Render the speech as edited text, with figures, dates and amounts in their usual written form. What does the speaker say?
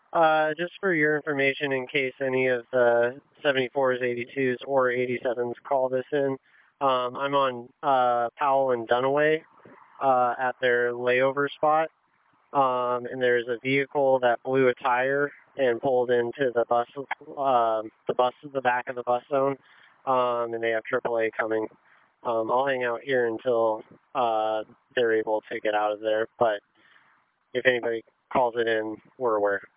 Just for your information, in case any of the 74s, 82s, or 87s call this in, I'm on Powell and Dunaway at their layover spot, and there's a vehicle that blew a tire and pulled into the back of the bus zone, and they have AAA coming. I'll hang out here until they're able to get out of there, but if anybody calls it in, we're aware.